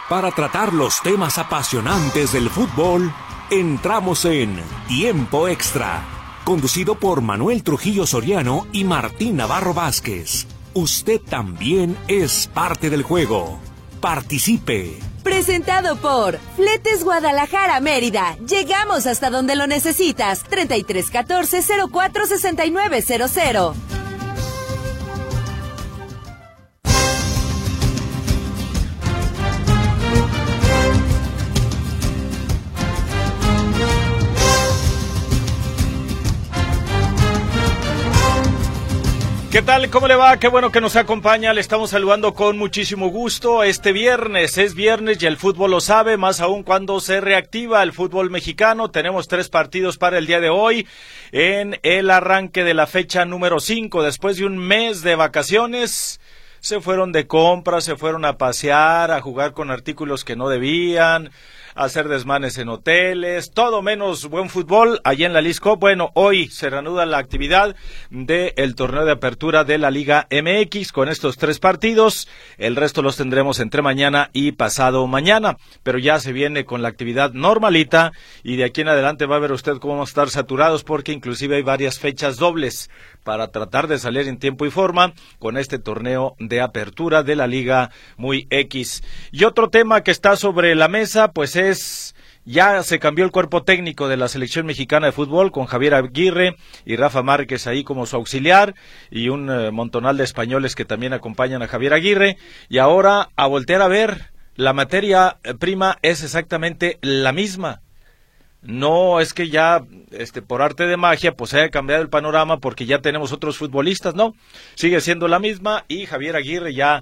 Para tratar los temas apasionantes del fútbol, entramos en Tiempo Extra, conducido por Manuel Trujillo Soriano y Martín Navarro Vázquez. Usted también es parte del juego. Participe. Presentado por Fletes Guadalajara Mérida. Llegamos hasta donde lo necesitas. 3314-046900. ¿Qué tal? ¿Cómo le va? Qué bueno que nos acompaña. Le estamos saludando con muchísimo gusto. Este viernes es viernes y el fútbol lo sabe, más aún cuando se reactiva el fútbol mexicano. Tenemos 3 partidos para el día de hoy en el arranque de la fecha número 5. Después de un mes de vacaciones, se fueron de compras, se fueron a pasear, a jugar con artículos que no debían, a hacer desmanes en hoteles, todo menos buen fútbol allí en la Lisco. Bueno, hoy se reanuda la actividad del torneo de apertura de la Liga MX con estos 3 partidos. El resto los tendremos entre mañana y pasado mañana, pero ya se viene con la actividad normalita y de aquí en adelante va a ver usted cómo vamos a estar saturados, porque inclusive hay varias fechas dobles para tratar de salir en tiempo y forma con este torneo de apertura de la Liga Muy X. Y otro tema que está sobre la mesa, pues ya se cambió el cuerpo técnico de la selección mexicana de fútbol, con Javier Aguirre y Rafa Márquez ahí como su auxiliar y un montonal de españoles que también acompañan a Javier Aguirre. Y ahora, a voltear a ver, la materia prima es exactamente la misma. No es que ya por arte de magia pues haya cambiado el panorama porque ya tenemos otros futbolistas, no, sigue siendo la misma y Javier Aguirre ya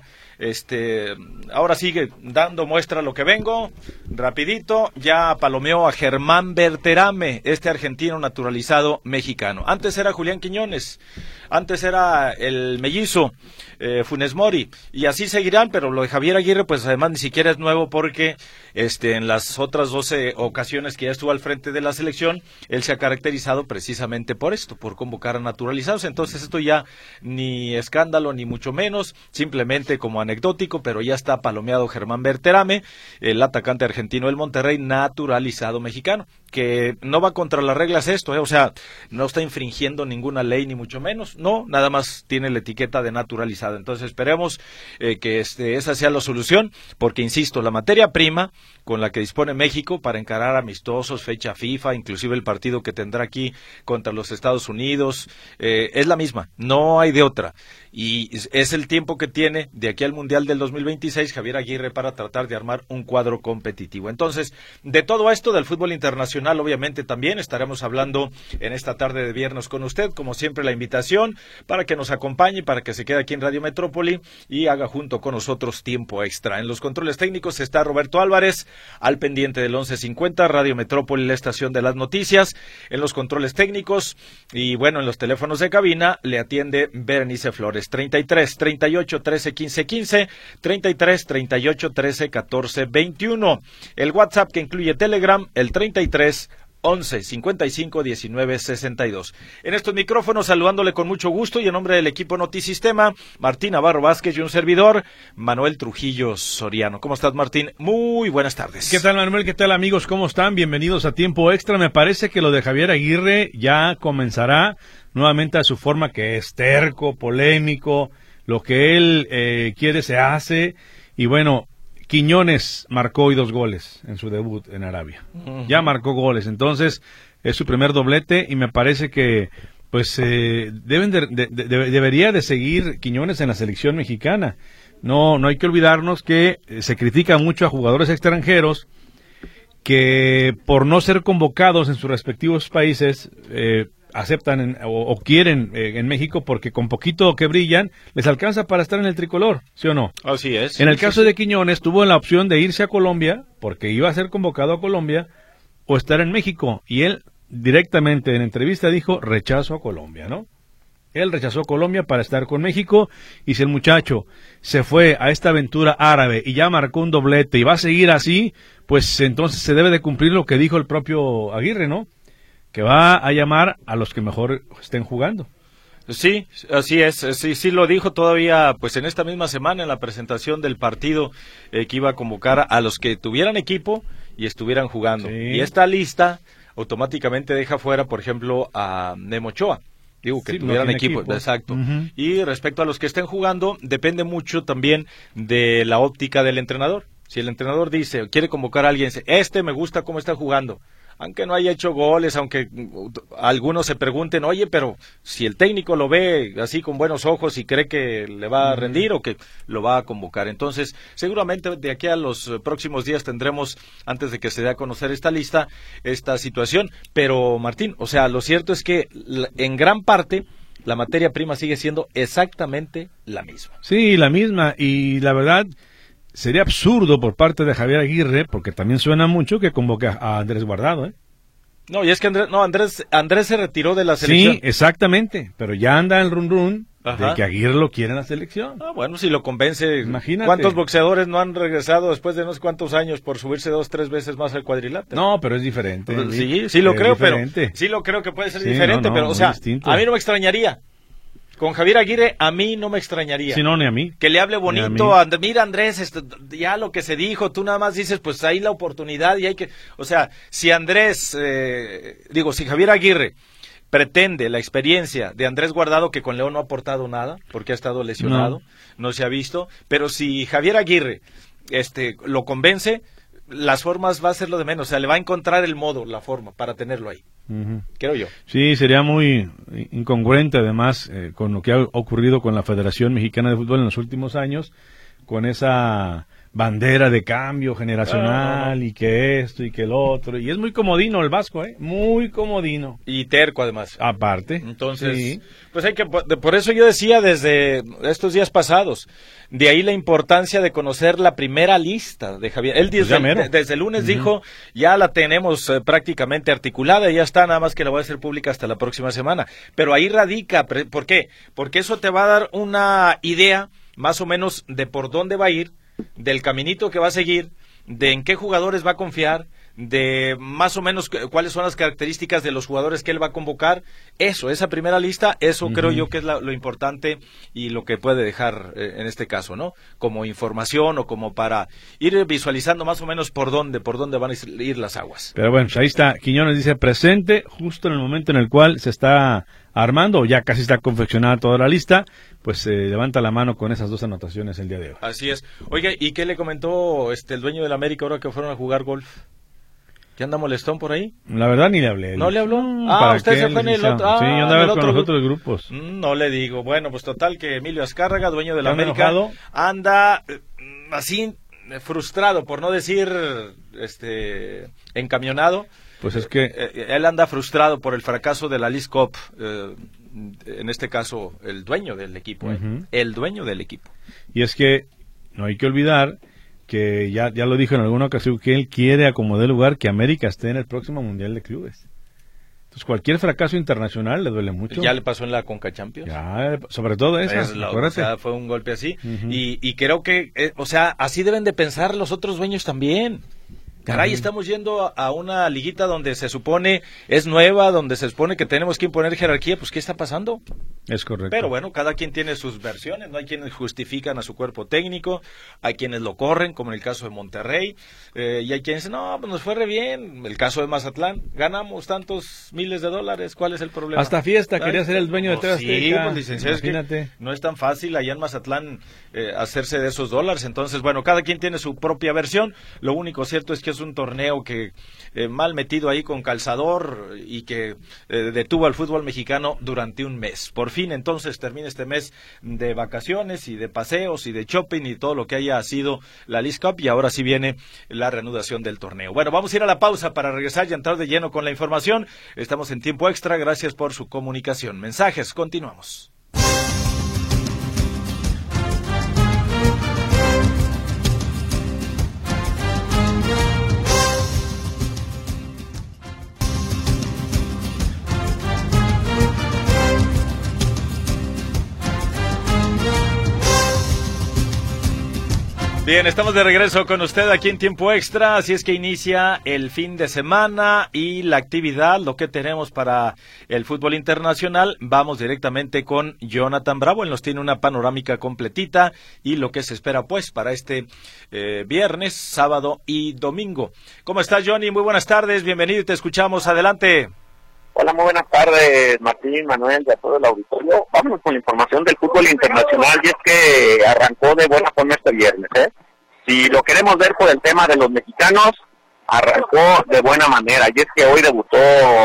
ahora sigue dando muestra lo que vengo, rapidito, ya palomeó a Germán Berterame, este argentino naturalizado mexicano. Antes era Julián Quiñones, antes era el mellizo Funes Mori, y así seguirán, pero lo de Javier Aguirre pues además ni siquiera es nuevo, porque en las otras 12 ocasiones que ya estuvo al frente de la selección, él se ha caracterizado precisamente por esto, por convocar a naturalizados. Entonces esto ya ni escándalo ni mucho menos, simplemente como anecdótico, pero ya está palomeado Germán Berterame, el atacante argentino del Monterrey, naturalizado mexicano, que no va contra las reglas esto, o sea, no está infringiendo ninguna ley ni mucho menos, no, nada más tiene la etiqueta de naturalizado. Entonces esperemos que esa sea la solución, porque insisto, la materia prima con la que dispone México para encarar amistosos, fecha FIFA, inclusive el partido que tendrá aquí contra los Estados Unidos, es la misma, no hay de otra, y es el tiempo que tiene de aquí al Mundial del 2026 Javier Aguirre para tratar de armar un cuadro competitivo. Entonces, de todo esto, del fútbol internacional, obviamente también estaremos hablando en esta tarde de viernes con usted, como siempre la invitación para que nos acompañe, para que se quede aquí en Radio Metrópoli y haga junto con nosotros Tiempo Extra. En los controles técnicos está Roberto Álvarez, al pendiente del 1150, Radio Metrópoli, la estación de las noticias. En los controles técnicos y bueno, en los teléfonos de cabina le atiende Berenice Flores, 33 38 13 15 15, 33 38 13 14 21. El WhatsApp, que incluye Telegram, el 33 11 55 19 62. En estos micrófonos, saludándole con mucho gusto y en nombre del equipo Notisistema, Martín Navarro Vázquez, y un servidor, Manuel Trujillo Soriano. ¿Cómo estás, Martín? Muy buenas tardes. ¿Qué tal, Manuel? ¿Qué tal, amigos? ¿Cómo están? Bienvenidos a Tiempo Extra. Me parece que lo de Javier Aguirre ya comenzará nuevamente a su forma, que es terco, polémico, lo que él quiere se hace, y bueno, Quiñones marcó hoy 2 goles en su debut en Arabia. Ya marcó goles, entonces es su primer doblete y me parece que pues debería de seguir Quiñones en la selección mexicana. No hay que olvidarnos que se critica mucho a jugadores extranjeros que por no ser convocados en sus respectivos países aceptan o quieren en México, porque con poquito que brillan les alcanza para estar en el tricolor, ¿sí o no? Así es. En el caso de Quiñones, tuvo la opción de irse a Colombia, porque iba a ser convocado a Colombia, o estar en México, y él directamente en entrevista dijo rechazo a Colombia, ¿no? Él rechazó Colombia para estar con México, y si el muchacho se fue a esta aventura árabe y ya marcó un doblete y va a seguir así, pues entonces se debe de cumplir lo que dijo el propio Aguirre, ¿no? Que va a llamar a los que mejor estén jugando. Sí, así es, sí lo dijo todavía, pues en esta misma semana en la presentación del partido que iba a convocar a los que tuvieran equipo y estuvieran jugando. Sí. Y esta lista automáticamente deja fuera, por ejemplo, a Memo Ochoa. Digo, que Sí, tuvieran no tiene equipo, exacto. Uh-huh. Y respecto a los que estén jugando, depende mucho también de la óptica del entrenador. Si el entrenador dice, quiere convocar a alguien, dice, me gusta cómo está jugando, aunque no haya hecho goles, aunque algunos se pregunten, oye, pero si el técnico lo ve así con buenos ojos y cree que le va a rendir o que lo va a convocar. Entonces, seguramente de aquí a los próximos días tendremos, antes de que se dé a conocer esta lista, esta situación. Pero, Martín, o sea, lo cierto es que en gran parte la materia prima sigue siendo exactamente la misma. Sí, la misma, y la verdad sería absurdo por parte de Javier Aguirre, porque también suena mucho que convoque a Andrés Guardado, ¿eh? No, y es que Andrés se retiró de la selección. Sí, exactamente, pero ya anda el run Ajá. de que Aguirre lo quiere en la selección. Ah, bueno, si lo convence. Imagínate. ¿Cuántos boxeadores no han regresado después de no sé cuántos años por subirse 2-3 veces más al cuadrilátero? No, pero es diferente. Sí lo creo, diferente. pero sí lo creo que puede ser Sí, diferente, no, pero, o muy sea, distinto. a mí no me extrañaría. Con Javier Aguirre, a mí no me extrañaría. Sí, no, ni a mí. Que le hable Ni a bonito, mí. mira Andrés, ya lo que se dijo, tú nada más dices, pues ahí la oportunidad y hay que, o sea, si si Javier Aguirre pretende la experiencia de Andrés Guardado, que con León no ha aportado nada, porque ha estado lesionado, no se ha visto, pero si Javier Aguirre lo convence, las formas va a ser lo de menos, o sea, le va a encontrar el modo, la forma, para tenerlo ahí. Uh-huh. Creo yo. Sí, sería muy incongruente además con lo que ha ocurrido con la Federación Mexicana de Fútbol en los últimos años, con esa bandera de cambio generacional y que esto y que el otro, y es muy comodino el Vasco, muy comodino. Y terco además. Aparte. Entonces, sí. pues hay que, por eso yo decía desde estos días pasados, de ahí la importancia de conocer la primera lista de Javier. Él desde el lunes dijo, ya la tenemos prácticamente articulada, ya está, nada más que la voy a hacer pública hasta la próxima semana. Pero ahí radica, ¿por qué? Porque eso te va a dar una idea más o menos de por dónde va a ir, del caminito que va a seguir, de en qué jugadores va a confiar, de más o menos cuáles son las características de los jugadores que él va a convocar. Esa primera lista, creo yo que es lo importante y lo que puede dejar en este caso, ¿no? Como información o como para ir visualizando más o menos por dónde van a ir las aguas. Pero bueno, pues ahí está, Quiñones dice presente, justo en el momento en el cual se está armando, o ya casi está confeccionada toda la lista, pues levanta la mano con esas dos anotaciones el día de hoy. Así es. Oiga, ¿y qué le comentó el dueño del América ahora que fueron a jugar golf? ¿Ya anda molestón por ahí? La verdad ni le hablé. ¿No le habló? ¿Para usted qué, se fue en el otro. Sí, yo andaba con los otros grupos. No le digo. Bueno, pues total que Emilio Azcárraga, dueño del América, enojado? anda así frustrado, por no decir encamionado. Pues es que él anda frustrado por el fracaso de la Leagues Cup, en este caso el dueño del equipo, el dueño del equipo. Y es que no hay que olvidar que ya lo dijo en alguna ocasión, que él quiere acomodar lugar que América esté en el próximo Mundial de Clubes. Entonces cualquier fracaso internacional le duele mucho. Ya le pasó en la Conca Champions. Ya, sobre todo esa, o sea, fue un golpe así. Y creo que, así deben de pensar los otros dueños también. Caray, estamos yendo a una liguita donde se supone es nueva, donde se supone que tenemos que imponer jerarquía, pues ¿qué está pasando? Es correcto. Pero bueno, cada quien tiene sus versiones, ¿no? Hay quienes justifican a su cuerpo técnico, hay quienes lo corren, como en el caso de Monterrey, y hay quienes dicen, no, pues nos fue re bien, el caso de Mazatlán, ganamos tantos miles de dólares, ¿cuál es el problema? Hasta fiesta, quería ser el dueño de TV Azteca. Sí, pues licenciado, imagínate. es que no es tan fácil allá en Mazatlán hacerse de esos dólares, entonces bueno, cada quien tiene su propia versión, lo único cierto es que es un torneo que mal metido ahí con calzador y que detuvo al fútbol mexicano durante un mes. Por fin entonces termina este mes de vacaciones y de paseos y de shopping y todo lo que haya sido la Leagues Cup y ahora sí viene la reanudación del torneo. Bueno, vamos a ir a la pausa para regresar y entrar de lleno con la información. Estamos en tiempo extra, gracias por su comunicación. Mensajes, continuamos. Bien, estamos de regreso con usted aquí en Tiempo Extra, así es que inicia el fin de semana y la actividad, lo que tenemos para el fútbol internacional. Vamos directamente con Jonathan Bravo, él nos tiene una panorámica completita y lo que se espera pues para este viernes, sábado y domingo. ¿Cómo estás, Johnny? Muy buenas tardes, bienvenido y te escuchamos, adelante. Hola, muy buenas tardes, Martín, Manuel y a todo el auditorio. Vámonos con la información del fútbol internacional y es que arrancó de buena forma este viernes, ¿eh? Si lo queremos ver por el tema de los mexicanos, arrancó de buena manera y es que hoy debutó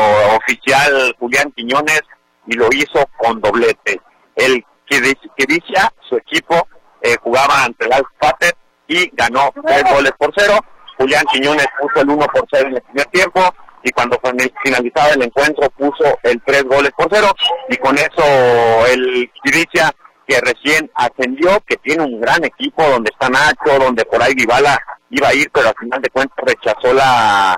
oficial Julián Quiñones y lo hizo con doblete. El Quiricia, su equipo, jugaba ante el Al-Fateh y ganó 3-0. Julián Quiñones puso el 1-0 en el primer tiempo y cuando finalizaba el encuentro puso el 3-0 y con eso el Quiricia, que recién ascendió, que tiene un gran equipo donde está Nacho, donde por ahí Dybala iba a ir, pero al final de cuentas rechazó la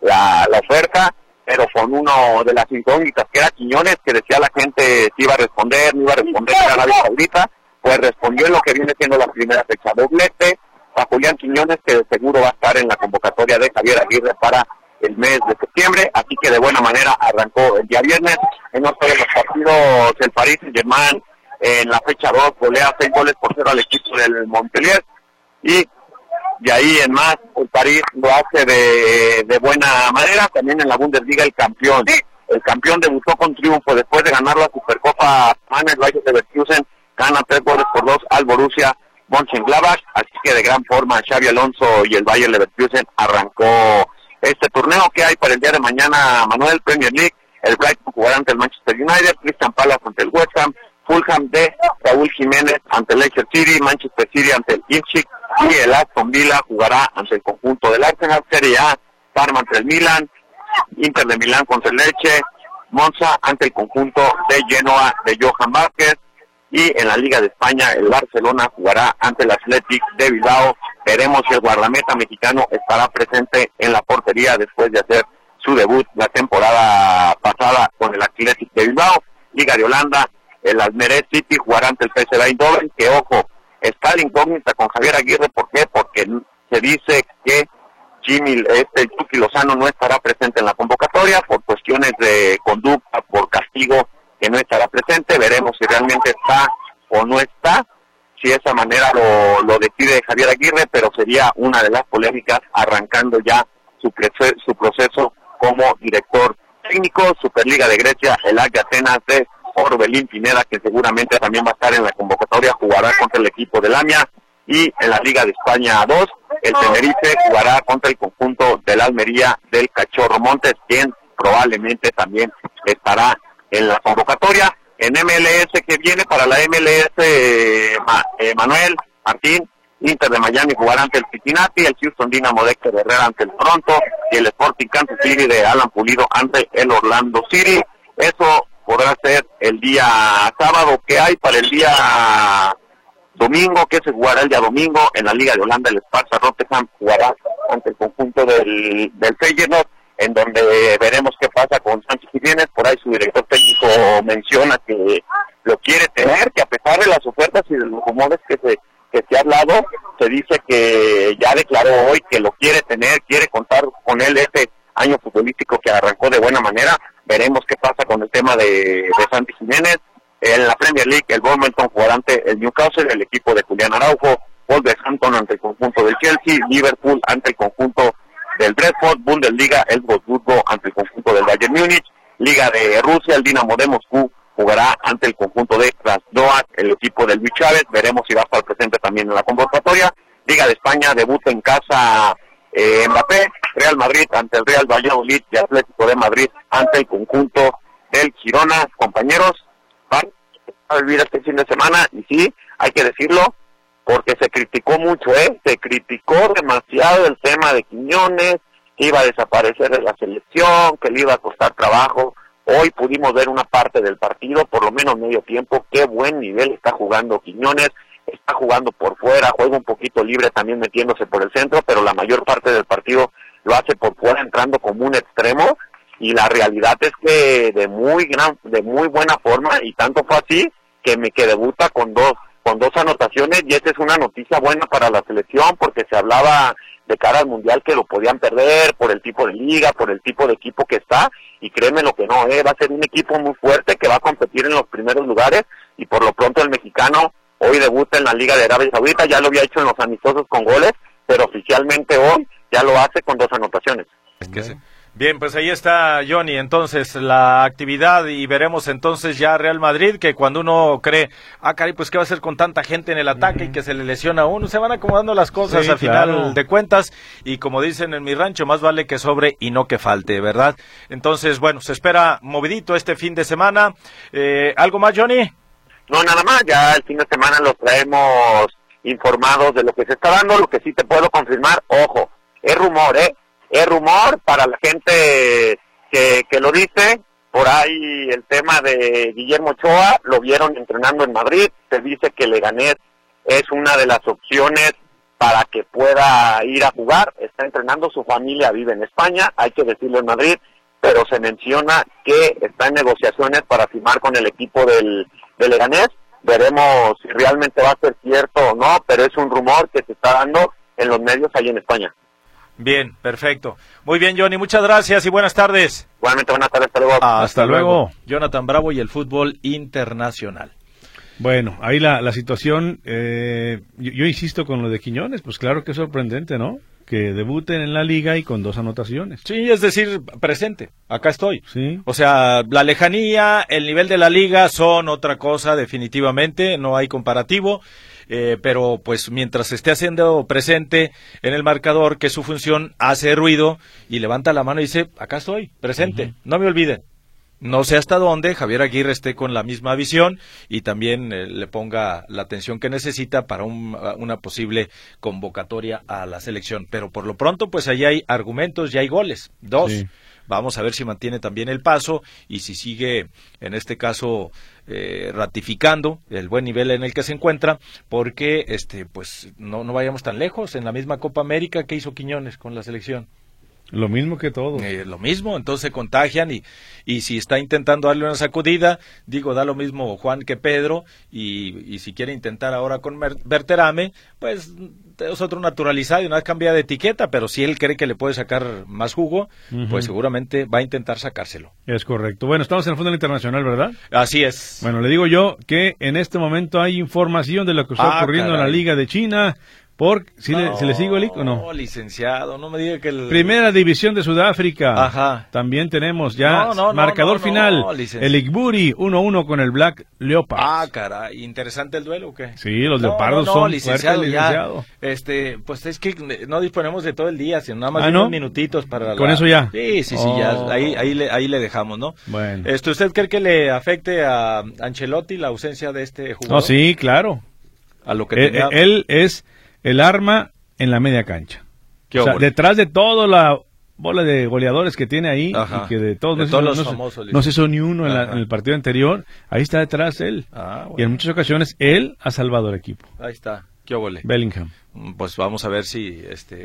oferta, pero con uno de las incógnitas que era Quiñones, que decía la gente si iba a responder, no iba a responder, era Arabia Saudita, pues respondió en lo que viene siendo la primera fecha, doblete a Julián Quiñones, que de seguro va a estar en la convocatoria de Javier Aguirre para el mes de septiembre, así que de buena manera arrancó el día viernes. En otro de los partidos, el Paris Saint-Germain en la fecha 2 golea 6-0 al equipo del Montpellier y de ahí en más el París lo hace de buena manera. También en la Bundesliga el campeón debutó con triunfo después de ganar la Supercopa alemana. El Bayer Leverkusen gana 3-2 al Borussia Mönchengladbach, así que de gran forma Xabi Alonso y el Bayer Leverkusen arrancó este torneo. Que hay para el día de mañana, Manuel? Premier League, el Brighton jugará ante el Manchester United, Crystal Palace ante el West Ham, Fulham de Raúl Jiménez ante el Leicester City, Manchester City ante el Ipswich y el Aston Villa jugará ante el conjunto del Arsenal. Serie A, Parma ante el Milan, Inter de Milán contra el Lecce, Monza ante el conjunto de Genoa de Johan Vázquez y en la Liga de España el Barcelona jugará ante el Athletic de Bilbao. Veremos si el guardameta mexicano estará presente en la portería después de hacer su debut la temporada pasada con el Athletic de Bilbao. Liga de Holanda, el Almere City jugará ante el PSV Eindhoven, que ojo, está la incógnita con Javier Aguirre. ¿Por qué? Porque se dice que Chucky Lozano no estará presente en la convocatoria por cuestiones de conducta, por castigo, que no estará presente. Veremos si realmente está o no está, si de esa manera lo decide Javier Aguirre, pero sería una de las polémicas arrancando ya su proceso como director técnico. Superliga de Grecia, el AEK Atenas de Orbelín Pineda, que seguramente también va a estar en la convocatoria, jugará contra el equipo del Lamia. Y en la Liga de España 2, el Tenerife jugará contra el conjunto del Almería del Cachorro Montes, quien probablemente también estará en la convocatoria. En MLS, que viene para la MLS, Manuel, Martín, Inter de Miami jugará ante el Cincinnati, el Houston Dynamo de Héctor Herrera ante el Toronto y el Sporting Kansas City de Alan Pulido ante el Orlando City. Eso podrá ser el día sábado. Que hay para el día domingo? Que se jugará el día domingo en la Liga de Holanda. El Sparta Rotterdam jugará ante el conjunto del Feyenoord, en donde veremos qué pasa con Sánchez Jiménez. Por ahí su director técnico menciona que lo quiere tener, que a pesar de las ofertas y de los rumores que se ha hablado, se dice que ya declaró hoy que lo quiere tener, quiere contar con él este año futbolístico que arrancó de buena manera. Veremos qué pasa con el tema de Sánchez Jiménez. En la Premier League, el Bournemouth jugará ante el Newcastle, el equipo de Julián Araujo, Wolverhampton ante el conjunto del Chelsea, Liverpool ante el conjunto del Brentford, Bundesliga, el Wolfsburgo ante el conjunto del Bayern Múnich. Liga de Rusia, el Dinamo de Moscú jugará ante el conjunto de Krasnodar, el equipo del Luis Chávez. Veremos si va a estar presente también en la convocatoria. Liga de España, debuta en casa Mbappé, Real Madrid ante el Real Valladolid y Atlético de Madrid ante el conjunto del Girona. Compañeros, van a vivir este fin de semana y sí, hay que decirlo, porque se criticó mucho, se criticó demasiado el tema de Quiñones, que iba a desaparecer de la selección, que le iba a costar trabajo. Hoy pudimos ver una parte del partido, por lo menos medio tiempo. Qué buen nivel está jugando Quiñones, está jugando por fuera, juega un poquito libre también metiéndose por el centro, pero la mayor parte del partido lo hace por fuera entrando como un extremo, y la realidad es que de muy buena forma, y tanto fue así que debuta con con 2 anotaciones, y esta es una noticia buena para la selección, porque se hablaba de cara al Mundial que lo podían perder por el tipo de liga, por el tipo de equipo que está, y créeme lo que no, va a ser un equipo muy fuerte que va a competir en los primeros lugares, y por lo pronto el mexicano hoy debuta en la Liga de Arabia Saudita, ya lo había hecho en los amistosos con goles, pero oficialmente hoy ya lo hace con 2 anotaciones. Es que sí. Bien, pues ahí está, Johnny, entonces la actividad, y veremos entonces ya Real Madrid, que cuando uno cree, caray, pues qué va a hacer con tanta gente en el ataque y que se le lesiona a uno, se van acomodando las cosas sí, al final claro. de cuentas, y como dicen en mi rancho, más vale que sobre y no que falte, ¿verdad? Entonces, bueno, se espera movidito este fin de semana. ¿Algo más, Johnny? No, nada más, ya el fin de semana los traemos informados de lo que se está dando. Lo que sí te puedo confirmar, ojo, es rumor, es rumor para la gente que lo dice. Por ahí el tema de Guillermo Ochoa, lo vieron entrenando en Madrid, se dice que Leganés es una de las opciones para que pueda ir a jugar, está entrenando, su familia vive en España, hay que decirlo en Madrid, pero se menciona que está en negociaciones para firmar con el equipo de Leganés. Veremos si realmente va a ser cierto o no, pero es un rumor que se está dando en los medios ahí en España. Bien, perfecto. Muy bien, Johnny, muchas gracias y buenas tardes. Igualmente, buenas tardes, hasta luego. Hasta luego. Jonathan Bravo y el fútbol internacional. Bueno, ahí la situación, yo insisto con lo de Quiñones, pues claro que es sorprendente, ¿no? Que debuten en la liga y con 2 anotaciones. Sí, es decir, presente, acá estoy. Sí. O sea, la lejanía, el nivel de la liga son otra cosa definitivamente, no hay comparativo, pero pues mientras esté haciendo presente en el marcador, que su función hace ruido y levanta la mano y dice, acá estoy, presente, no me olviden. No sé hasta dónde Javier Aguirre esté con la misma visión y también le ponga la atención que necesita para una posible convocatoria a la selección. Pero por lo pronto, pues ahí hay argumentos y hay goles. 2. Sí. Vamos a ver si mantiene también el paso y si sigue, en este caso, ratificando el buen nivel en el que se encuentra, porque pues no vayamos tan lejos. En la misma Copa América que hizo Quiñones con la selección. Lo mismo que todo. Lo mismo, entonces se contagian y si está intentando darle una sacudida, da lo mismo Juan que Pedro, y si quiere intentar ahora con Berterame, pues es otro naturalizado y una vez cambia de etiqueta, pero si él cree que le puede sacar más jugo, pues seguramente va a intentar sacárselo. Es correcto. Bueno, estamos en el fútbol internacional, ¿verdad? Así es. Bueno, le digo yo que en este momento hay información de lo que está ocurriendo en la Liga de China. ¿Se le sigo el icono? No, licenciado, no me diga que Primera División de Sudáfrica. Ajá. También tenemos ya marcador final. El Igburi 1-1 con el Black Leopards. Caray, ¿interesante el duelo o qué? Sí, los leopardos son licenciado, fuertes, licenciado. Pues es que no disponemos de todo el día, sino nada más unos minutitos para ¿Con eso ya? Sí, ya, ahí le dejamos, ¿no? Bueno. ¿Usted cree que le afecte a Ancelotti la ausencia de este jugador? No, sí, claro. A lo que él es el arma en la media cancha. O sea, detrás de toda la bola de goleadores que tiene ahí, y que de todos los famosos, no se hizo ni uno en el partido anterior, ahí está detrás él. Bueno. Y en muchas ocasiones él ha salvado al equipo. Ahí está. ¿Qué óvole? Bellingham. Pues vamos a ver si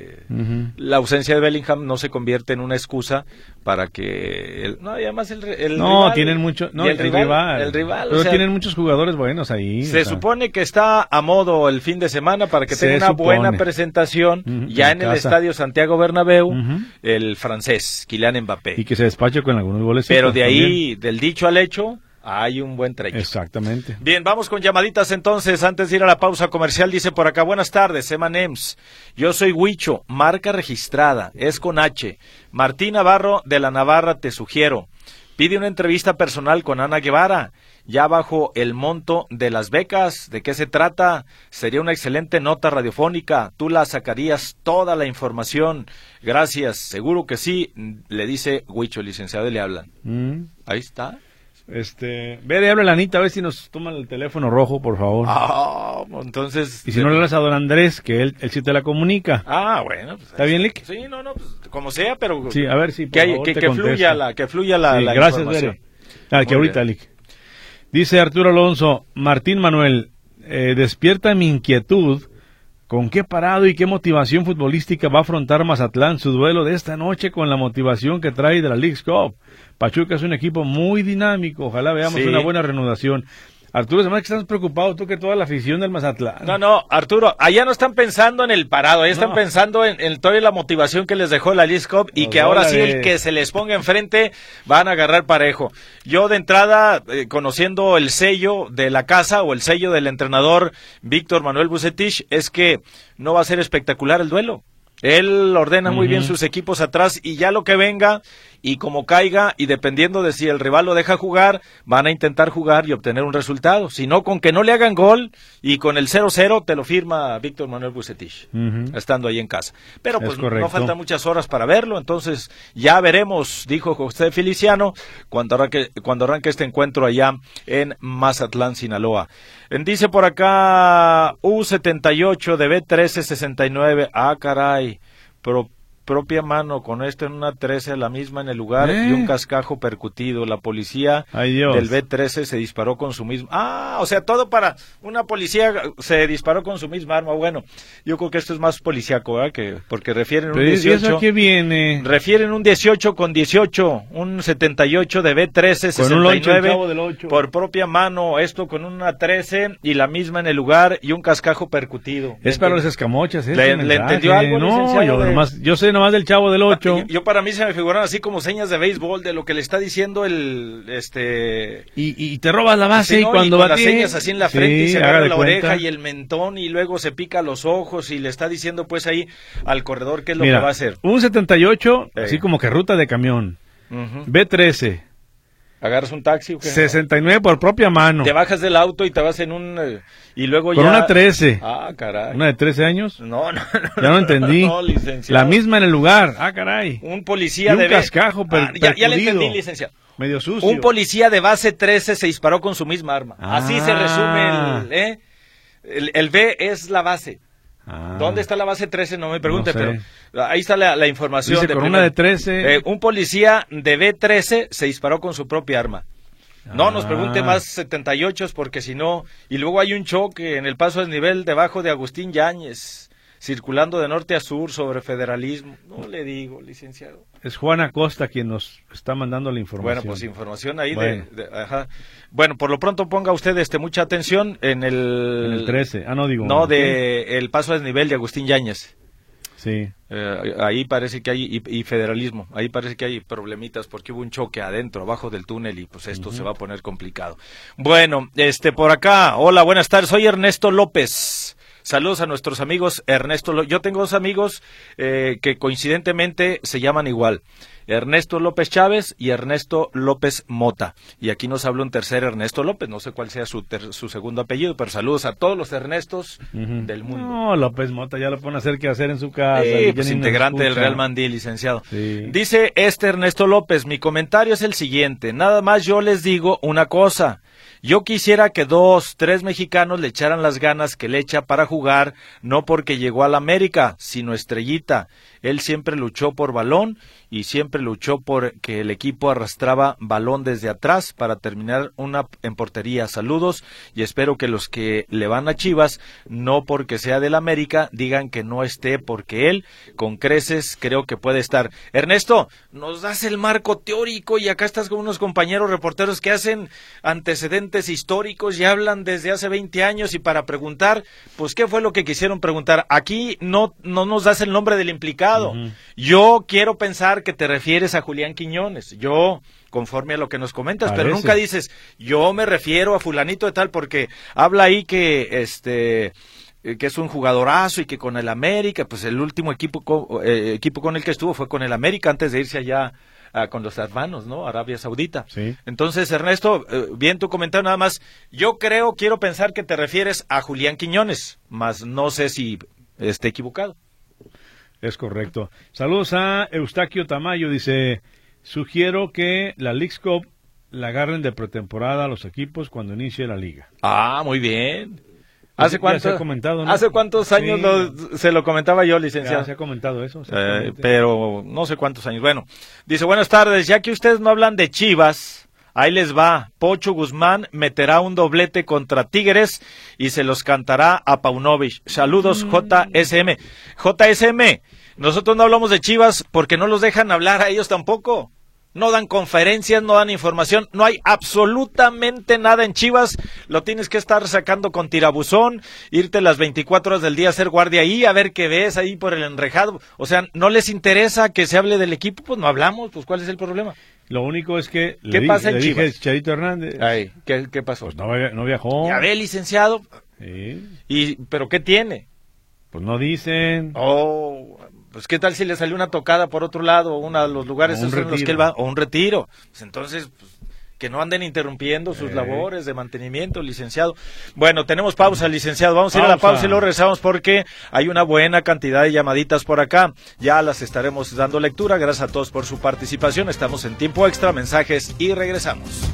la ausencia de Bellingham no se convierte en una excusa para que además el rival, tienen mucho, el rival, pero tienen muchos jugadores buenos ahí. Se supone que está a modo el fin de semana para que tenga una buena presentación ya en el Estadio Santiago Bernabéu, el francés Kylian Mbappé, y que se despache con algunos goles. Pero de ahí, del dicho al hecho, hay un buen trecho. Exactamente. Bien, vamos con llamaditas entonces, antes de ir a la pausa comercial. Dice por acá, buenas tardes, Emanems. Yo soy Huicho, marca registrada, es con H. Martín Navarro de la Navarra, te sugiero. Pide una entrevista personal con Ana Guevara, ya bajo el monto de las becas. ¿De qué se trata? Sería una excelente nota radiofónica. Tú la sacarías toda la información. Gracias, seguro que sí, le dice Huicho, licenciado, y le hablan. Ahí está. Ve, habla la Anita, a ver si nos toman el teléfono rojo, por favor. Entonces. Y si no le hablas a don Andrés, que él sí te la comunica. Bueno. Pues, ¿está bien, Lick? Sí, pues, como sea, pero. Sí, a ver si que fluya la gracias, información. Que ahorita, Lick. Dice Arturo Alonso, Martín Manuel, despierta mi inquietud. ¿Con qué parado y qué motivación futbolística va a afrontar Mazatlán su duelo de esta noche con la motivación que trae de la Leagues Cup? Pachuca es un equipo muy dinámico, ojalá veamos una buena reanudación. Arturo, se me hace que estás preocupado tú que toda la afición del Mazatlán. No, Arturo, allá no están pensando en el parado, allá están pensando en toda la motivación que les dejó la Leagues Cup y que ahora sí el que se les ponga enfrente van a agarrar parejo. Yo de entrada, conociendo el sello de la casa o el sello del entrenador Víctor Manuel Vucetich, es que no va a ser espectacular el duelo. Él ordena muy bien sus equipos atrás y ya lo que venga y como caiga y dependiendo de si el rival lo deja jugar, van a intentar jugar y obtener un resultado. Si no, con que no le hagan gol y con el 0-0 te lo firma Víctor Manuel Vucetich, estando ahí en casa. Pero pues no faltan muchas horas para verlo, entonces ya veremos, dijo José Feliciano, cuando arranque este encuentro allá en Mazatlán, Sinaloa. Dice por acá U78 de B1369, caray, propia mano con en una 13, la misma en el lugar y un cascajo percutido. La policía del B13 se disparó con su misma... o sea, todo para una policía se disparó con su misma arma. Bueno, yo creo que esto es más policíaco, ¿verdad? Porque refieren un 18... ¿Y eso a qué viene? Refieren un 18 con 18, un 78 de B13, 69, por propia mano, esto con una 13 y la misma en el lugar y un cascajo percutido. Es para los escamochas, ¿Le entendió algo, licenciado? Yo sé nomás del Chavo del 8. Yo para mí se me figuraron así como señas de béisbol de lo que le está diciendo el y te robas la base y cuando va las señas así en la frente y se agarra la cuenta. oreja y el mentón y luego se pica los ojos y le está diciendo pues ahí al corredor qué es lo que va a hacer. Un 78, así como que ruta de camión. B13. ¿Agarras un taxi o qué? 69 por propia mano. Te bajas del auto y te vas en un... y luego con una 13. Caray. ¿Una de 13 años? No. Ya no entendí. No, licenciado. La misma en el lugar. Caray. Un policía de... un cascajo ya le entendí, licenciado. Medio sucio. Un policía de base 13 se disparó con su misma arma. Así se resume el B es la base. ¿Dónde está la base 13? No me pregunte, pero ahí está la información. Dice, con una de 13. Un policía de B13 se disparó con su propia arma. No nos pregunte más 78 porque si no... Y luego hay un choque en el paso del nivel debajo de Agustín Yáñez, circulando de norte a sur sobre federalismo. No le digo, licenciado. Es Juan Acosta quien nos está mandando la información. Bueno, pues información ahí Bueno, por lo pronto ponga usted mucha atención en el 13. El paso del nivel de Agustín Yáñez. Sí. Ahí parece que hay, y federalismo, ahí parece que hay problemitas porque hubo un choque adentro, abajo del túnel y pues esto se va a poner complicado. Bueno, por acá, hola, buenas tardes, soy Ernesto López. Saludos a nuestros amigos yo tengo dos amigos que coincidentemente se llaman igual, Ernesto López Chávez y Ernesto López Mota, y aquí nos habla un tercer Ernesto López, no sé cuál sea su segundo apellido, pero saludos a todos los Ernestos del mundo. No, López Mota ya lo pone a hacer que hacer en su casa. Pues integrante del Real Mandí, licenciado. Sí. Dice Ernesto López, mi comentario es el siguiente, nada más yo les digo una cosa. Yo quisiera que 2, 3 mexicanos le echaran las ganas que le echa para jugar, no porque llegó a la América, sino Estrellita. Él siempre luchó por balón y siempre luchó por que el equipo arrastraba balón desde atrás para terminar en portería. Saludos y espero que los que le van a Chivas, no porque sea del América, digan que no esté, porque él con creces creo que puede estar. Ernesto, nos das el marco teórico y acá estás con unos compañeros reporteros que hacen antecedentes históricos y hablan desde hace 20 años y para preguntar, pues qué fue lo que quisieron preguntar. Aquí no nos das el nombre del implicado. Yo quiero pensar que te refieres a Julián Quiñones, conforme a lo que nos comentas, pero nunca dices, yo me refiero a fulanito de tal, porque habla ahí que es un jugadorazo y que con el América, pues el último equipo con el que estuvo fue con el América antes de irse allá con los hermanos, ¿no? Arabia Saudita. Sí. Entonces, Ernesto, bien tu comentario, nada más, quiero pensar que te refieres a Julián Quiñones, mas no sé si esté equivocado. Es correcto. Saludos a Eustaquio Tamayo, dice, sugiero que la Leagues Cup la agarren de pretemporada a los equipos cuando inicie la liga. Muy bien. ¿Hace cuántos años se lo comentaba yo, licenciado? Ya se ha comentado eso. Pero no sé cuántos años. Bueno, dice, buenas tardes, ya que ustedes no hablan de Chivas, ahí les va, Pocho Guzmán meterá un doblete contra Tigres y se los cantará a Paunovic. Saludos, JSM, nosotros no hablamos de Chivas porque no los dejan hablar a ellos tampoco. No dan conferencias, no dan información, no hay absolutamente nada en Chivas. Lo tienes que estar sacando con tirabuzón, irte las 24 horas del día a hacer guardia ahí, a ver qué ves ahí por el enrejado. O sea, no les interesa que se hable del equipo, pues no hablamos, pues ¿cuál es el problema? Lo único es que ¿Qué pasa en le dije Chivas? Chicharito Hernández. Ay, ¿qué pasó? Pues no viajó. Ya ve, licenciado. Sí. ¿Pero qué tiene? Pues no dicen. Pues qué tal si le salió una tocada por otro lado, uno de los lugares O un esos en los retiro. que él va, o un retiro. Pues entonces, pues, que no anden interrumpiendo sus labores de mantenimiento, licenciado. Bueno, tenemos pausa, licenciado. Vamos a ir a la pausa y luego regresamos porque hay una buena cantidad de llamaditas por acá. Ya las estaremos dando lectura. Gracias a todos por su participación. Estamos en tiempo extra, mensajes y regresamos.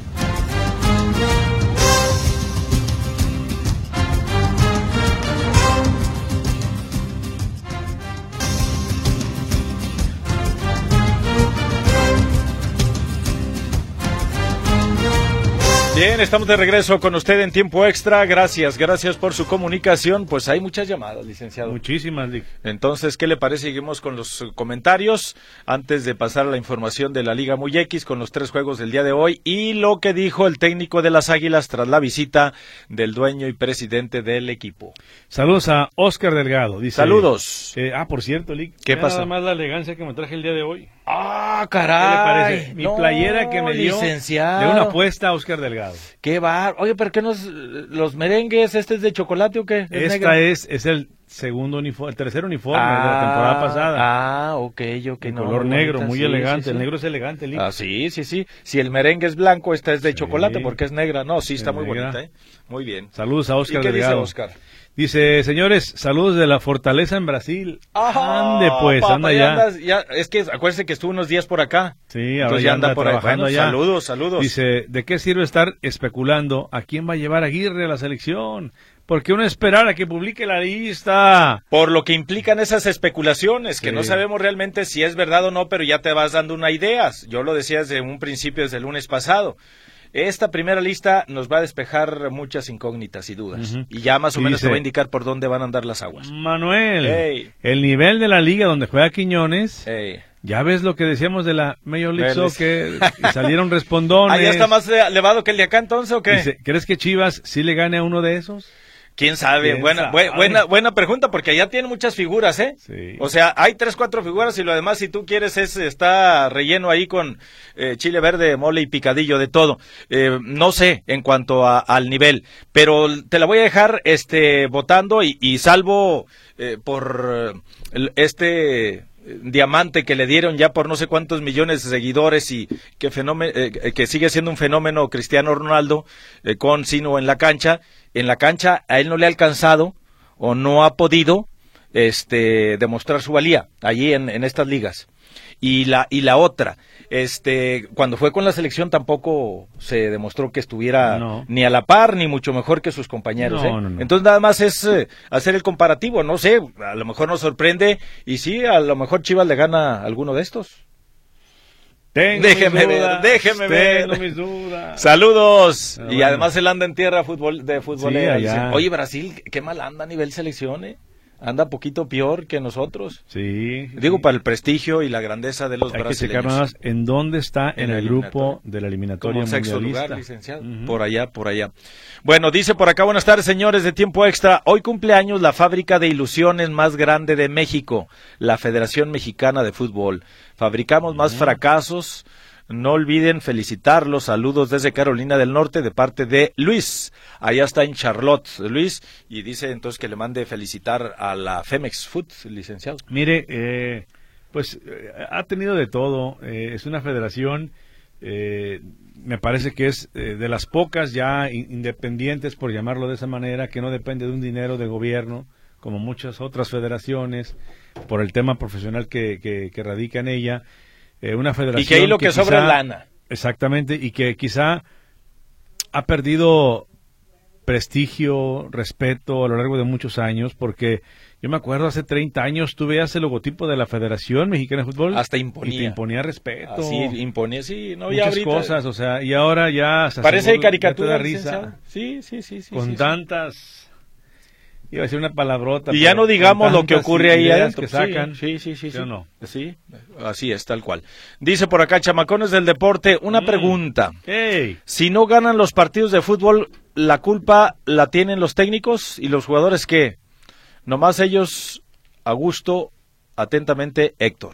Bien, estamos de regreso con usted en tiempo extra. Gracias por su comunicación. Pues hay muchas llamadas, licenciado. Muchísimas, Lick. Entonces, ¿qué le parece? Seguimos con los comentarios antes de pasar a la información de la Liga Muy X con los 3 juegos del día de hoy y lo que dijo el técnico de las Águilas tras la visita del dueño y presidente del equipo. Saludos a Oscar Delgado. Dice, Saludos. Por cierto, Lick, ¿Qué pasa? Nada más la elegancia que me traje el día de hoy. ¡Ah, ¿Qué le caray! parece? Mi playera que me dio licenciado. de una apuesta a Oscar Delgado. ¡Qué bar! Oye, ¿pero qué los merengues? ¿Este es de chocolate o qué? Esta es el segundo uniforme, el tercer uniforme de la temporada pasada. Ok. En No, color muy negro, bonita, muy sí, elegante. sí. El negro es elegante, Lick. Sí. Si el merengue es blanco, esta es de Sí. chocolate porque es negra. No, sí, está Es muy negra. bonita, ¿eh? Muy bien. Saludos a Oscar ¿Y qué Delgado. dice Oscar? Dice, señores, saludos de la Fortaleza en Brasil. Ande pues, papá, anda ya. Es que acuérdese que estuvo unos días por acá. Sí, ahora Entonces ya anda por ahí. trabajando Bueno, allá. saludos. Dice, ¿de qué sirve estar especulando a quién va a llevar Aguirre a la selección? Porque uno esperar a que publique la lista. Por lo que implican esas especulaciones, que Sí. no sabemos realmente si es verdad o no, pero ya te vas dando una idea. Yo lo decía desde un principio, desde el lunes pasado. Esta primera lista nos va a despejar muchas incógnitas y dudas. Ujú. Y ya más o menos Dice, te va a indicar por dónde van a andar las aguas. Manuel, Ey. el nivel de la liga donde juega Quiñones, Ey. ya ves lo que decíamos de la Major League Veles. Soccer, y salieron respondones. ¿Ah, ya está más elevado que el de acá entonces o qué? Dice, ¿crees que Chivas sí le gane a uno de esos? ¿Quién sabe? ¿Quién Buena, sabe? buena pregunta, porque allá tiene muchas figuras, ¿eh? Sí. O sea, hay 3-4 figuras y lo demás, si tú quieres, está relleno ahí con chile verde, mole y picadillo de todo. No sé en cuanto al nivel, pero te la voy a dejar votando y salvo por diamante que le dieron ya por no sé cuántos millones de seguidores y que sigue siendo un fenómeno Cristiano Ronaldo con Sino en la cancha a él no le ha alcanzado o no ha podido demostrar su valía allí en estas ligas. Y la otra, cuando fue con la selección tampoco se demostró que estuviera ni a la par ni mucho mejor que sus compañeros. No. Entonces nada más es hacer el comparativo, no sé, a lo mejor nos sorprende y sí, a lo mejor Chivas le gana a alguno de estos. Déjeme ver. Tengo mis dudas. Saludos. Pero y bueno. además él anda en tierra de futbolera. Sí, allá. Oye, Brasil, qué mal anda a nivel selección, ¿eh? Anda poquito peor que nosotros. Sí. Digo, para el prestigio y la grandeza de los Hay que checar brasileños. nada más en dónde está en En el la grupo de la eliminatoria Como en sexto mundialista. lugar, licenciado. Ujú. Por allá. Bueno, dice por acá, buenas tardes, señores de Tiempo Extra. Hoy cumpleaños la fábrica de ilusiones más grande de México, la Federación Mexicana de Fútbol. Fabricamos más fracasos. No olviden felicitarlos. Saludos desde Carolina del Norte de parte de Luis. Allá está en Charlotte, Luis. Y dice entonces que le mande felicitar a la Femex Food, licenciado. Mire, ha tenido de todo. Es una federación, me parece que es de las pocas ya independientes, por llamarlo de esa manera, que no depende de un dinero de gobierno, como muchas otras federaciones, por el tema profesional que radica en ella. Una federación y que ahí lo que sobra es lana. Exactamente, y que quizá ha perdido prestigio, respeto a lo largo de muchos años, porque yo me acuerdo hace 30 años tú veías el logotipo de la Federación Mexicana de Fútbol hasta imponía. y te imponía respeto. Así imponía, sí, no muchas ahorita, cosas, o sea, y ahora ya hasta parece seguro caricatura, ya te da risa sí, con sí. tantas Iba a decir una palabrota. Y ya no digamos lo que ocurre ahí adentro. Que sacan. Sí. ¿O no? Sí, así es, tal cual. Dice por acá, chamacones del deporte, una pregunta. Hey. Si no ganan los partidos de fútbol, ¿la culpa la tienen los técnicos y los jugadores qué? Nomás ellos, a gusto, atentamente, Héctor.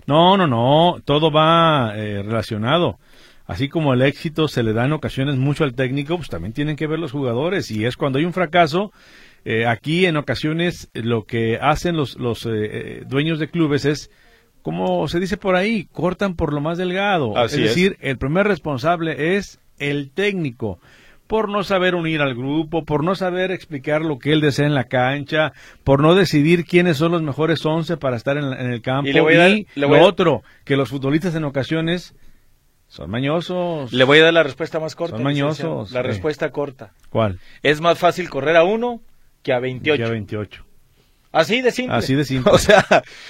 No, todo va relacionado. Así como el éxito se le da en ocasiones mucho al técnico, pues también tienen que ver los jugadores. Y es cuando hay un fracaso, aquí en ocasiones lo que hacen los dueños de clubes es, como se dice por ahí, cortan por lo más delgado. Así es decir, el primer responsable es el técnico, por no saber unir al grupo, por no saber explicar lo que él desea en la cancha, por no decidir quiénes son los mejores 11 para estar en el campo. Y otro, que los futbolistas en ocasiones son mañosos. Le voy a dar la respuesta más corta. Son mañosos. La respuesta corta. ¿Cuál? Es más fácil correr a 1 que a 28. Que a 28. Así de simple. Así de simple. O sea,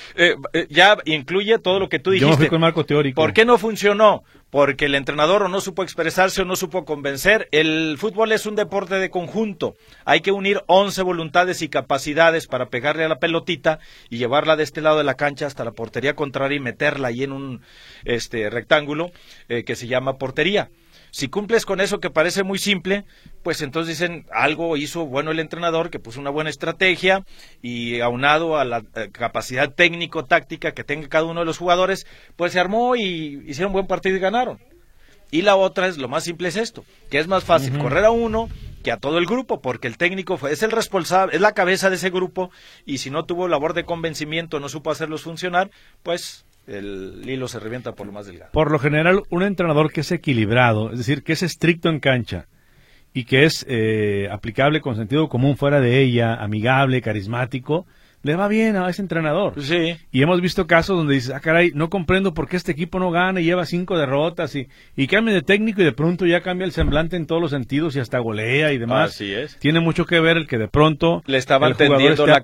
ya incluye todo lo que tú dijiste. Yo me fui con marco teórico. ¿Por qué no funcionó? Porque el entrenador o no supo expresarse o no supo convencer. El fútbol es un deporte de conjunto. Hay que unir 11 voluntades y capacidades para pegarle a la pelotita y llevarla de este lado de la cancha hasta la portería contraria y meterla ahí en un rectángulo que se llama portería. Si cumples con eso que parece muy simple, pues entonces dicen, algo hizo bueno el entrenador, que puso una buena estrategia y aunado a la capacidad técnico-táctica que tenga cada uno de los jugadores, pues se armó y hicieron buen partido y ganaron. Y la otra es, lo más simple es esto, que es más fácil correr a uno que a todo el grupo, porque el técnico es el responsable, es la cabeza de ese grupo, y si no tuvo labor de convencimiento, no supo hacerlos funcionar, pues el hilo se revienta por lo más delgado. Por lo general, un entrenador que es equilibrado, es decir, que es estricto en cancha y que es aplicable con sentido común fuera de ella, amigable, carismático, le va bien a ese entrenador. Sí. Y hemos visto casos donde dices, caray, no comprendo por qué este equipo no gana y lleva 5 derrotas y cambia de técnico y de pronto ya cambia el semblante en todos los sentidos y hasta golea y demás. Así es. Tiene mucho que ver el que de pronto le estaban el jugador tendiendo esté la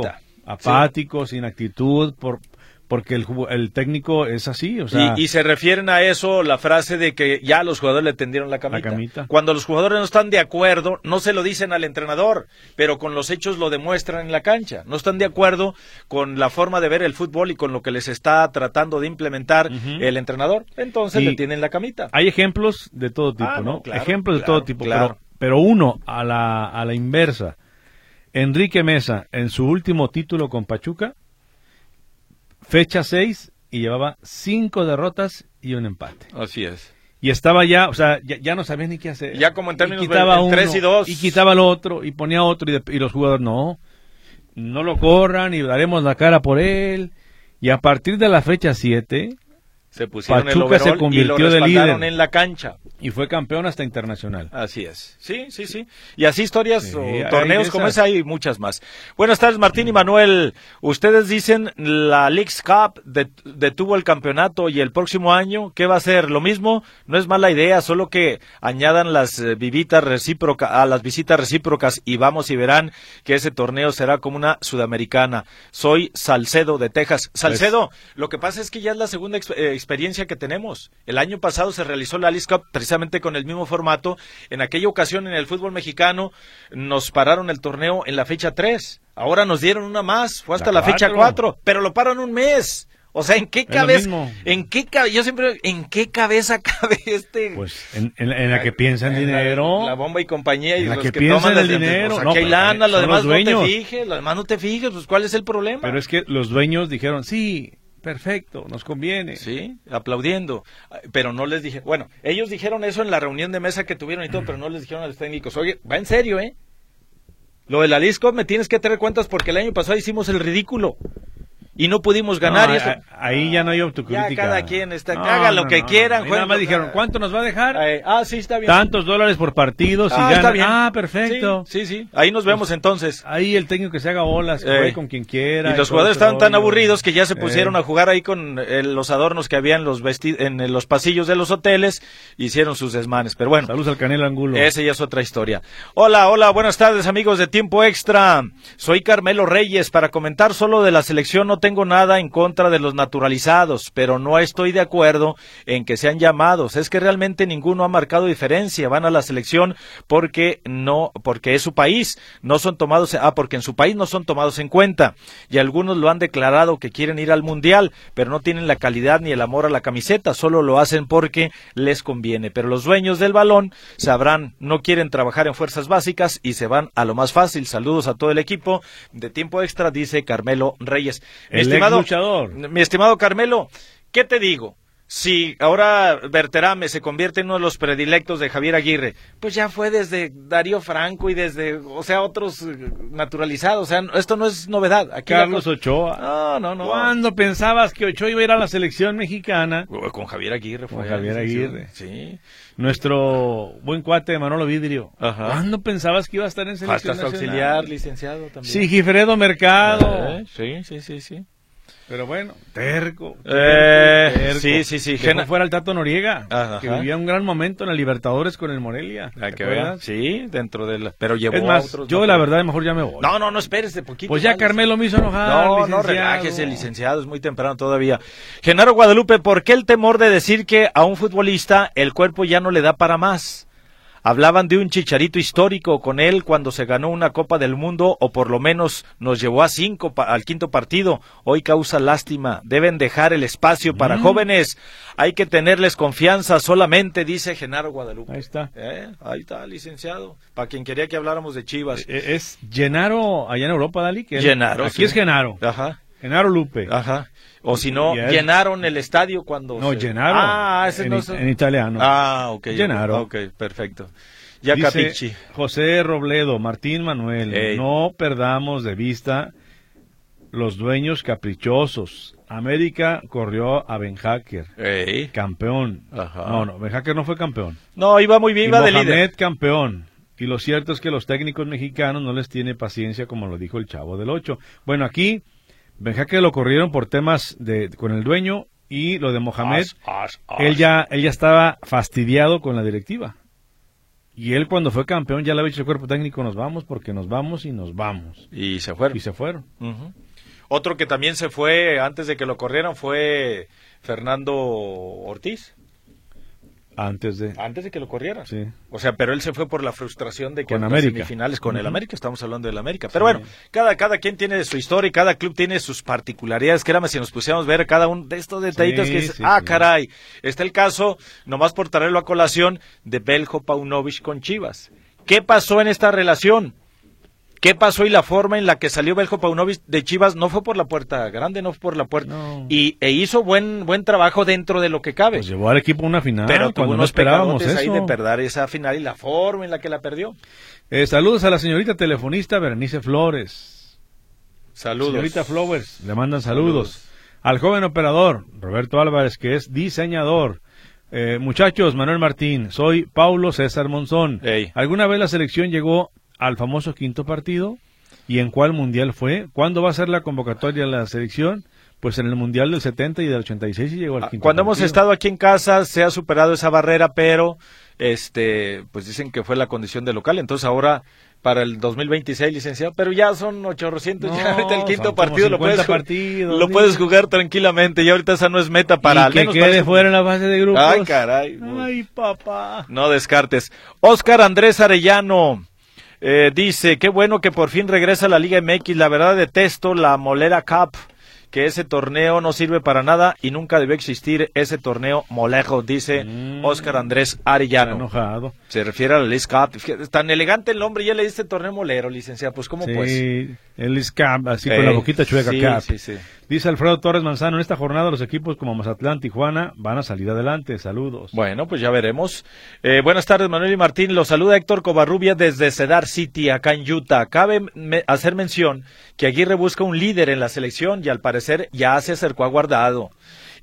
apático, sin actitud, porque el técnico es así, o sea... Y se refieren a eso la frase de que ya los jugadores le tendieron la camita. Cuando los jugadores no están de acuerdo, no se lo dicen al entrenador, pero con los hechos lo demuestran en la cancha. No están de acuerdo con la forma de ver el fútbol y con lo que les está tratando de implementar el entrenador, entonces le tienen la camita. Hay ejemplos de todo tipo, ¿no? Claro, ejemplos de todo tipo, claro. Pero uno, a la inversa. Enrique Mesa, en su último título con Pachuca, fecha 6 y llevaba 5 derrotas y un empate. Así es. Y estaba ya, o sea, ya no sabía ni qué hacer. Ya como en términos de 3 y 2. Y quitaba el otro y ponía otro y los jugadores no lo corran y daremos la cara por él. Y a partir de la fecha 7, se pusieron Pachuca el overall se convirtió y lo de respaldaron líder en la cancha. Y fue campeón hasta internacional. Así es. Sí. Y así historias o torneos como esa hay muchas más. Buenas tardes, Martín y Manuel. Ustedes dicen la Leagues Cup detuvo el campeonato y el próximo año, ¿qué va a ser? Lo mismo, no es mala idea, solo que añadan las visitas recíprocas y vamos y verán que ese torneo será como una sudamericana. Soy Salcedo de Texas. Salcedo, lo que pasa es que ya es la segunda experiencia que tenemos. El año pasado se realizó la Leagues Cup precisamente con el mismo formato. En aquella ocasión en el fútbol mexicano nos pararon el torneo en la fecha 3. Ahora nos dieron una más, fue hasta la fecha 4, pero lo paran un mes. O sea, ¿en qué cabeza? Yo siempre, ¿en qué cabeza cabe Pues en la que piensa en dinero. La bomba y compañía y en la los que que piensa toman en el dinero. Pues aquí hay lana, lo demás no te fijes, pues ¿cuál es el problema? Pero es que los dueños dijeron, sí, perfecto, nos conviene. Sí, aplaudiendo. Pero no les dije, bueno, ellos dijeron eso en la reunión de mesa que tuvieron y todo, pero no les dijeron a los técnicos, oye, va en serio, Lo de la Leagues Cup me tienes que traer cuentas porque el año pasado hicimos el ridículo. Y no pudimos ganar. Y eso. Ahí ya no hay autocrítica. Ya cada quien haga lo que quieran. Nada más dijeron, ¿cuánto nos va a dejar? Sí, está bien. Tantos dólares por partido. Si gana. Está bien. Perfecto. Sí. Ahí nos vemos entonces. Ahí el técnico que se haga bolas, que juegue con quien quiera. Y los jugadores estaban tan aburridos que ya se pusieron a jugar ahí con los adornos que había en los pasillos de los hoteles. Hicieron sus desmanes. Pero bueno. Saludos al Canelo Angulo. Esa ya es otra historia. Hola, buenas tardes amigos de Tiempo Extra. Soy Carmelo Reyes para comentar solo de la selección. No tengo nada en contra de los naturalizados, pero no estoy de acuerdo en que sean llamados. Es que realmente ninguno ha marcado diferencia. Van a la selección porque es su país. No son tomados, porque en su país no son tomados en cuenta. Y algunos lo han declarado que quieren ir al mundial, pero no tienen la calidad ni el amor a la camiseta. Solo lo hacen porque les conviene. Pero los dueños del balón sabrán, no quieren trabajar en fuerzas básicas y se van a lo más fácil. Saludos a todo el equipo de Tiempo Extra, dice Carmelo Reyes. Mi estimado Carmelo, ¿qué te digo? Si ahora Berterame se convierte en uno de los predilectos de Javier Aguirre, pues ya fue desde Darío Franco y desde, otros naturalizados. Esto no es novedad. Aquí Carlos Ochoa. No. ¿Cuándo pensabas que Ochoa iba a ir a la selección mexicana? Con Javier Aguirre. Con Javier Aguirre. Sí. Nuestro buen cuate Manolo Vidrio. Ajá. ¿Cuándo pensabas que iba a estar en selección nacional? Auxiliar, licenciado también. Sí, Sigifredo Mercado. Sí. Pero bueno, terco. Sí. Dejó fuera el Tato Noriega, Ajá. que vivía un gran momento en la Libertadores con el Morelia. Que vean. Sí, dentro de la... Pero llevó es más, a otros... yo la verdad mejor ya me voy. No, espérese poquito. Pues ya Carmelo me hizo enojar, No, relájese, licenciado, es muy temprano todavía. Genaro Guadalupe, ¿por qué el temor de decir que a un futbolista el cuerpo ya no le da para más? Hablaban de un Chicharito histórico con él cuando se ganó una Copa del Mundo, o por lo menos nos llevó a 5 al quinto partido. Hoy causa lástima. Deben dejar el espacio para jóvenes. Hay que tenerles confianza solamente, dice Genaro Guadalupe. Ahí está. Ahí está, licenciado. Para quien quería que habláramos de Chivas. Es Genaro allá en Europa, Dali. Genaro. Aquí sí. Es Genaro. Ajá. Genaro Lupe. Ajá. O si no, llenaron el estadio cuando... No, llenaron. Ese en italiano. Ok. Llenaron. Ok, perfecto. Ya dice capichi. José Robledo, Martín Manuel, no perdamos de vista los dueños caprichosos. América corrió a Ben Hacker, campeón. Ajá. No, Ben Hacker no fue campeón. No, iba muy bien, iba de líder. Mohamed campeón. Y lo cierto es que los técnicos mexicanos no les tiene paciencia, como lo dijo el Chavo del 8. Bueno, aquí Ben Hacker lo corrieron por temas con el dueño, y lo de Mohamed, él ya estaba fastidiado con la directiva. Y él, cuando fue campeón, ya le había dicho el cuerpo técnico: nos vamos porque nos vamos y nos vamos. Y se fueron. Uh-huh. Otro que también se fue antes de que lo corrieran fue Fernando Ortiz. Antes de que lo corrieran. Sí. O sea, pero él se fue por la frustración de que en las semifinales con el América, estamos hablando del América. Pero bueno, cada quien tiene su historia y cada club tiene sus particularidades. Créame, si nos pusiéramos a ver cada uno de estos detallitos que es, caray, está el caso, nomás por traerlo a colación, de Beljo Paunovic con Chivas. ¿Qué pasó en esta relación? ¿Qué pasó? Y la forma en la que salió Beljo Paunovic de Chivas no fue por la puerta grande, no fue por la puerta. No. E hizo buen trabajo dentro de lo que cabe. Pues llevó al equipo a una final, pero cuando tuvo no esperábamos eso. Ahí de perder esa final y la forma en la que la perdió. Saludos a la señorita telefonista Berenice Flores. Saludos. Señorita Flowers, le mandan saludos. Al joven operador Roberto Álvarez, que es diseñador. Muchachos, Manuel Martín, soy Paulo César Monzón. ¿Alguna vez la selección llegó al famoso quinto partido? ¿Y en cuál mundial fue? ¿Cuándo va a ser la convocatoria de la selección? Pues en el mundial del 70 y del 86 y llegó al quinto Cuando partido. Hemos estado aquí en casa se ha superado esa barrera, pero pues dicen que fue la condición de local. Entonces ahora para el 2026, licenciado, pero ya son 800, ya ahorita el quinto partido lo puedes jugar tranquilamente, y ahorita esa no es meta para... Y que quede fuera en la fase de grupos. Ay, caray. Ay, papá. No descartes. Óscar Andrés Arellano dice, qué bueno que por fin regresa a la Liga MX, la verdad detesto la Molera Cup, que ese torneo no sirve para nada y nunca debió existir ese torneo molejo, dice Óscar Andrés Arellano. Enojado. Se refiere a la League Cup. Es tan elegante el nombre, ya le diste torneo molero, licenciado. Pues, ¿cómo pues? Sí, el League Cup, así con la boquita chueca. Sí. Dice Alfredo Torres Manzano, en esta jornada los equipos como Mazatlán, Tijuana van a salir adelante. Saludos. Bueno, pues ya veremos. Buenas tardes, Manuel y Martín. Los saluda Héctor Covarrubia desde Cedar City, acá en Utah. Cabe hacer mención que Aguirre busca un líder en la selección y al parecer ya se acercó a Guardado.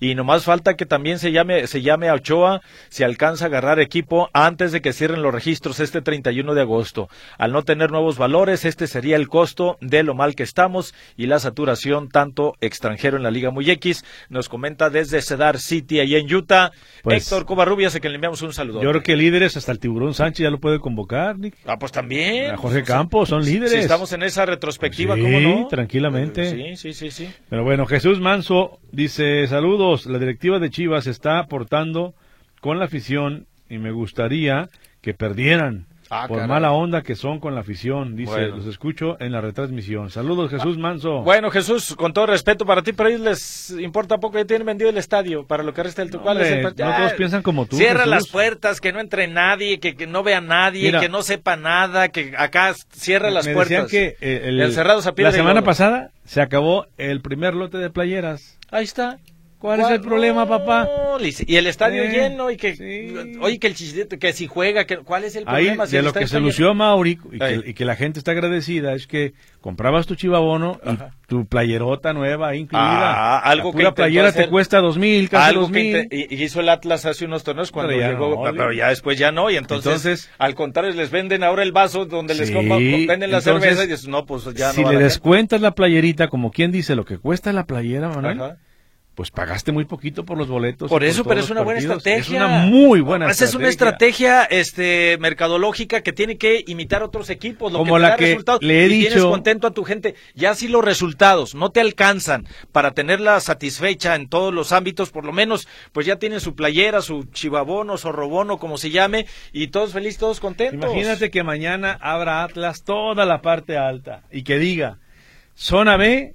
y nomás falta que también se llame a Ochoa si alcanza a agarrar equipo antes de que cierren los registros este 31 de agosto. Al no tener nuevos valores, este sería el costo de lo mal que estamos y la saturación tanto extranjero en la Liga Muy X. Nos comenta desde Cedar City, allá en Utah, pues, Héctor Covarrubias, a quien le enviamos un saludo. Yo creo que líderes, hasta el Tiburón Sánchez ya lo puede convocar, Nick. Pues también. A Jorge Campos, son líderes. Si estamos en esa retrospectiva, sí, ¿cómo no? Tranquilamente. Sí. Pero bueno, Jesús Manso dice, saludos, la directiva de Chivas está aportando con la afición y me gustaría que perdieran. Por caray. Mala onda que son con la afición, dice, bueno. Los escucho en la retransmisión. Saludos, Jesús Manso. Bueno, Jesús, con todo respeto para ti, pero a ellos les importa poco que tienen vendido el estadio para lo que resta del Tucual. No todos piensan como tú, Cierra Jesús. Las puertas, que no entre nadie, que no vea nadie, mira, que no sepa nada, que acá cierra las puertas. Que encerrados a la semana pasada se acabó el primer lote de playeras. Ahí está. ¿Cuál es el problema, papá? Y el estadio lleno, y que, oye, que el Chicharito, que si juega, ¿cuál es el problema? Ahí, de lo que se lució Mauri, y que la gente está agradecida, es que comprabas tu chivabono y tu playerota nueva ahí incluida. Algo que la playera te cuesta 2,000, casi 2,000. Y hizo el Atlas hace unos torneos cuando llegó, pero ya después ya no, y entonces al contrario, les venden ahora el vaso donde les venden la cerveza, y dices, no, pues ya si no. Si le descuentas la playerita, como quien dice, lo que cuesta la playera, Manuel, pues pagaste muy poquito por los boletos. Por eso, pero es una buena estrategia. Es una muy buena estrategia. Es una estrategia mercadológica que tiene que imitar otros equipos. Como la que le he dicho. Tienes contento a tu gente. Ya si los resultados no te alcanzan para tenerla satisfecha en todos los ámbitos, por lo menos, pues ya tienen su playera, su chivabono, zorrobono, como se llame, y todos felices, todos contentos. Imagínate que mañana abra Atlas toda la parte alta y que diga, zona B,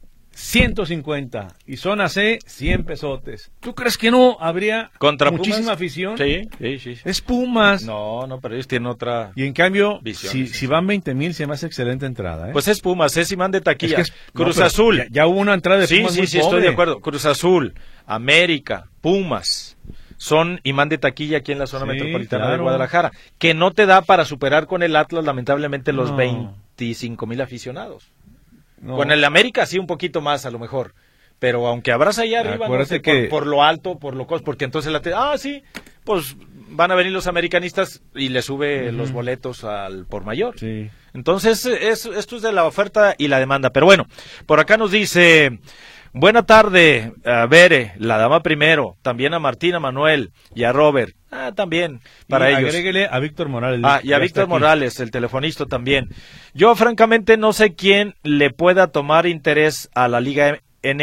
150 y zona C 100 pesotes. ¿Tú crees que no habría muchísima afición? Sí. Es Pumas. No, pero ellos tienen otra. Y en cambio, si van 20,000 se me hace excelente entrada, ¿eh? Pues es Pumas, es imán de taquilla. Cruz Azul. Ya hubo una entrada de Pumas muy pobre. Estoy de acuerdo. Cruz Azul, América, Pumas son imán de taquilla aquí en la zona metropolitana de Guadalajara, que no te da para superar con el Atlas lamentablemente los 25,000 aficionados. No. Con el América sí un poquito más a lo mejor, pero aunque habrás allá arriba, no sé, por lo alto, por lo porque entonces pues van a venir los americanistas y le sube los boletos al por mayor. Sí. Entonces esto es de la oferta y la demanda. Pero bueno, por acá nos dice, buena tarde a Bere, la dama primero, también a Martín, a Manuel y a Robert. También para ellos. Agréguele a Víctor Morales. Y a Víctor Morales, el telefonista también. Yo francamente no sé quién le pueda tomar interés a la Liga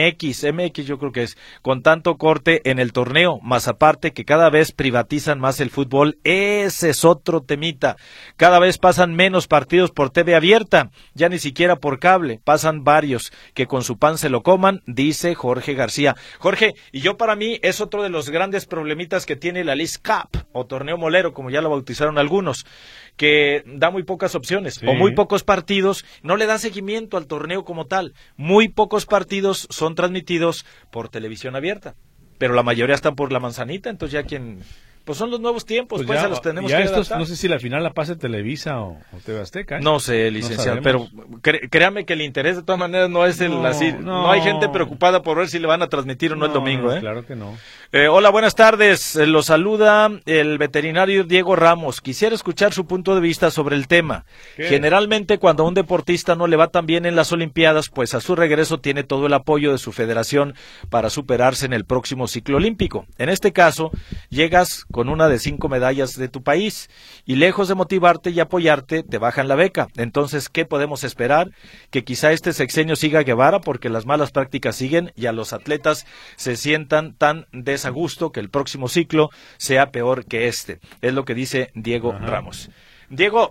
MX yo creo que es, con tanto corte en el torneo, más aparte que cada vez privatizan más el fútbol, ese es otro temita, cada vez pasan menos partidos por TV abierta, ya ni siquiera por cable, pasan varios, que con su pan se lo coman, dice Jorge García. Jorge, y yo para mí es otro de los grandes problemitas que tiene la Leagues Cup, o torneo molero, como ya lo bautizaron algunos, que da muy pocas opciones, o muy pocos partidos, no le da seguimiento al torneo como tal, muy pocos partidos son transmitidos por televisión abierta, pero la mayoría están por la manzanita, entonces ya pues son los nuevos tiempos, pues ya los tenemos que adaptar. No sé si la final la pase Televisa o TV Azteca, ¿eh? No sé, licenciado, pero créame que el interés de todas maneras no es no hay gente preocupada por ver si le van a transmitir o no el domingo, ¿eh? Claro que no. Hola, buenas tardes, los saluda el veterinario Diego Ramos, quisiera escuchar su punto de vista sobre el tema. ¿Qué? Generalmente cuando a un deportista no le va tan bien en las Olimpiadas, pues a su regreso tiene todo el apoyo de su federación para superarse en el próximo ciclo olímpico. En este caso, llegas con una de 5 medallas de tu país y lejos de motivarte y apoyarte, te bajan la beca. Entonces, ¿qué podemos esperar? Que quizá este sexenio siga Guevara porque las malas prácticas siguen y a los atletas se sientan tan desagusto que el próximo ciclo sea peor que este. Es lo que dice Diego Ramos. Diego,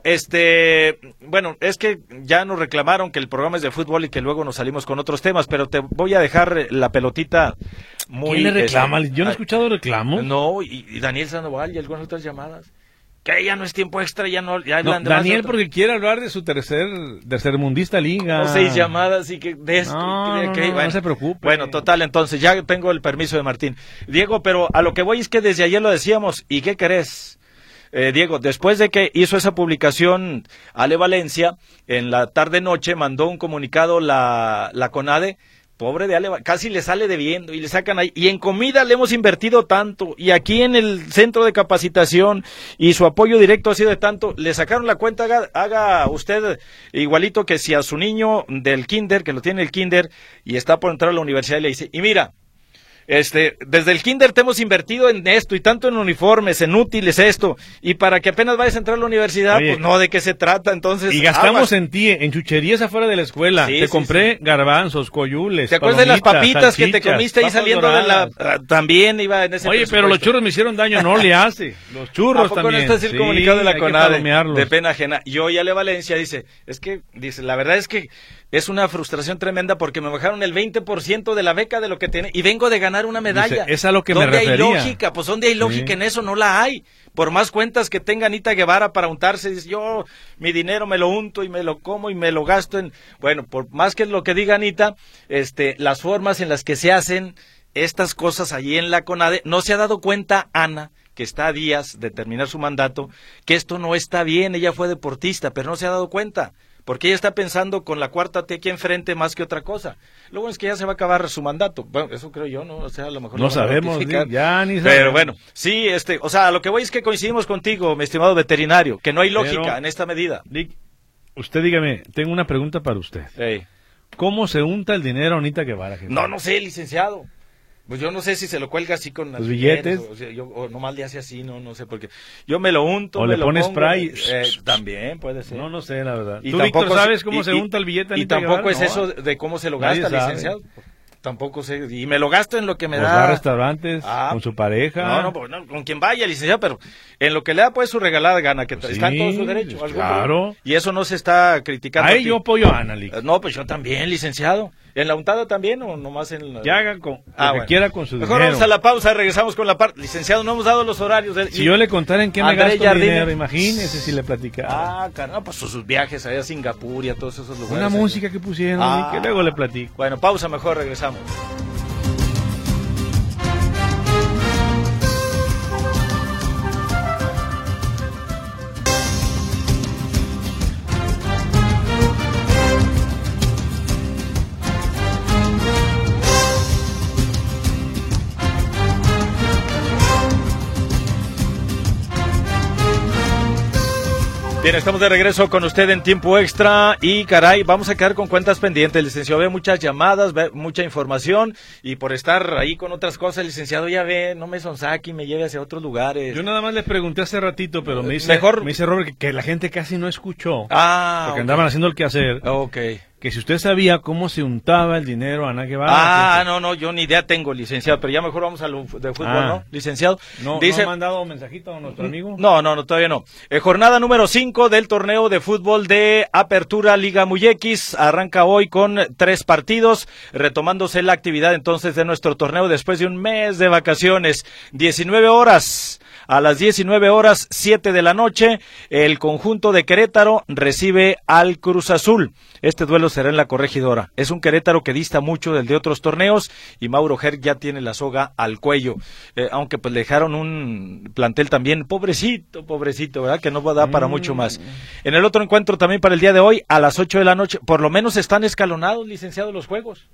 bueno, es que ya nos reclamaron que el programa es de fútbol y que luego nos salimos con otros temas, pero te voy a dejar la pelotita muy... ¿Quién le reclama? Yo no he escuchado reclamos. No, y Daniel Sandoval y algunas otras llamadas. Que ya no es tiempo extra, ya no... Daniel porque quiere hablar de su tercermundista liga. 6 llamadas y que... No se preocupe. Bueno, total, entonces ya tengo el permiso de Martín. Diego, pero a lo que voy es que desde ayer lo decíamos, ¿y qué querés? Diego, después de que hizo esa publicación Ale Valencia, en la tarde-noche mandó un comunicado la CONADE, Pobre de Ale, casi le sale debiendo y le sacan ahí. Y en comida le hemos invertido tanto. Y aquí en el centro de capacitación y su apoyo directo ha sido de tanto. Le sacaron la cuenta, haga usted igualito que si a su niño del kinder, que lo tiene el kinder y está por entrar a la universidad y le dice, y mira, desde el kinder te hemos invertido en esto y tanto en uniformes, en útiles esto, y para que apenas vayas a entrar a la universidad, oye, pues no, ¿de qué se trata? Entonces, y gastamos en ti, en chucherías afuera de la escuela. Sí, te compré garbanzos, coyules, ¿te acuerdas de las papitas que te salchichas, comiste ahí saliendo doradas. de la... También iba en ese Oye, pero los churros me hicieron daño, no le hace. Los churros ¿A poco también. no está el comunicado de la hay que CONADE? palomearlos. De pena ajena. Y hoy Ale Valencia dice, la verdad es que es una frustración tremenda porque me bajaron el 20% de la beca de lo que tiene y vengo de ganar una medalla. Dice, es a lo que me ¿Dónde refería? hay lógica? Pues ¿dónde hay lógica en eso? No la hay. Por más cuentas que tenga Anita Guevara para untarse, dice, yo mi dinero me lo unto y me lo como y me lo gasto en... Bueno, por más que lo que diga Anita, las formas en las que se hacen estas cosas allí en la CONADE, no se ha dado cuenta Ana, que está a días de terminar su mandato, que esto no está bien. Ella fue deportista, pero no se ha dado cuenta, porque ella está pensando con la cuarta T aquí enfrente más que otra cosa. Lo bueno es que ya se va a acabar su mandato. Bueno, eso creo yo, ¿no? O sea, a lo mejor no sabemos, ya ni sabemos. Pero bueno, sí, o sea, lo que voy es que coincidimos contigo, mi estimado veterinario, que no hay lógica en esta medida. Dick, usted dígame, tengo una pregunta para usted. Hey. ¿Cómo se unta el dinero Anita Guevara, jefe? No sé, licenciado. Pues yo no sé si se lo cuelga así con los billetes, o nomás le hace así, no sé, porque yo me lo unto, o me le lo pone pongo, spray, también puede ser. No sé, la verdad. Y ¿Tú, tampoco Víctor, sabes cómo se unta el billete Y Anita tampoco Guevara? es eso de cómo se lo gasta, licenciado. Tampoco sé, y me lo gasto en lo que me da. da. Va a restaurantes, con su pareja. No, con quien vaya, licenciado, pero en lo que le da pues su regalada gana, que está en todo su derecho. Claro. Y eso no se está criticando. Ahí yo apoyo a Ana, no, pues yo también, licenciado. ¿En la untada también o nomás en la...? Ya haga lo que quiera con su Mejor dinero. Vamos a la pausa, regresamos con la parte. Licenciado, no hemos dado los horarios. Si yo le contara en qué me gasto el dinero, imagínese si le platicara. Caramba, pues sus viajes allá a Singapur y a todos esos lugares. Una música que pusieron que luego le platico. Bueno, pausa, mejor regresamos. Bien, estamos de regreso con usted en tiempo extra y caray, vamos a quedar con cuentas pendientes, licenciado. Ve muchas llamadas, ve mucha información y por estar ahí con otras cosas, licenciado, ya ve, no me sonsaque y me lleve hacia otros lugares. Yo nada más le pregunté hace ratito, pero me dice Robert que la gente casi no escuchó. Porque andaban haciendo el quehacer. Que si usted sabía cómo se untaba el dinero a Ana Guevara. No, yo ni idea tengo, licenciado, pero ya mejor vamos a lo de fútbol, ¿no? Licenciado. ¿No ha mandado un mensajito a nuestro amigo? No, todavía no. Jornada número 5 del torneo de fútbol de Apertura Liga Muyequis. Arranca hoy con 3 partidos, retomándose la actividad entonces de nuestro torneo después de un mes de vacaciones. 19 horas. A las 19 horas, 7 de la noche, el conjunto de Querétaro recibe al Cruz Azul. Este duelo será en la Corregidora. Es un Querétaro que dista mucho del de otros torneos y Mauro Herc ya tiene la soga al cuello. Aunque pues le dejaron un plantel también pobrecito, ¿verdad? Que no va a dar para mucho más. En el otro encuentro también para el día de hoy, a las 8 de la noche, por lo menos están escalonados, licenciados, los juegos.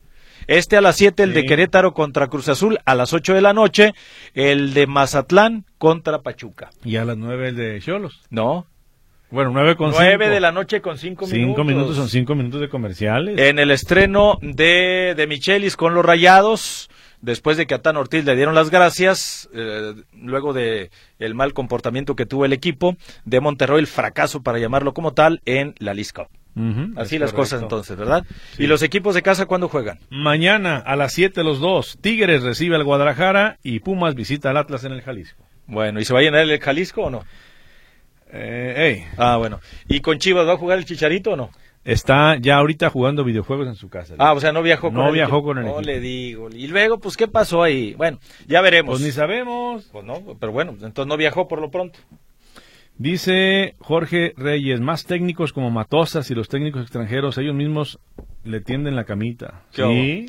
A las 7, el de Querétaro contra Cruz Azul. A las 8 de la noche, el de Mazatlán contra Pachuca. ¿Y a las 9 el de Xolos? No. Bueno, 9 de la noche con 5 minutos. 5 minutos, son 5 minutos de comerciales. En el estreno de Michelis con los Rayados, después de que a Tan Ortiz le dieron las gracias, luego de el mal comportamiento que tuvo el equipo de Monterrey, el fracaso para llamarlo como tal, en la Leagues Cup. Así las cosas entonces, ¿verdad? Sí. ¿Y los equipos de casa cuándo juegan? Mañana a las 7 los dos. Tigres recibe al Guadalajara y Pumas visita al Atlas en el Jalisco. Bueno, ¿y se va a llenar el Jalisco o no? Bueno. ¿Y con Chivas va a jugar el Chicharito o no? Está ya ahorita jugando videojuegos en su casa. O sea, no viajó con el equipo. No le digo. Y luego, pues, ¿qué pasó ahí? Bueno, ya veremos. Pues ni sabemos. Pues no, pero bueno, entonces no viajó por lo pronto. Dice Jorge Reyes, más técnicos como Matosas y los técnicos extranjeros, ellos mismos le tienden la camita. ¿Sí?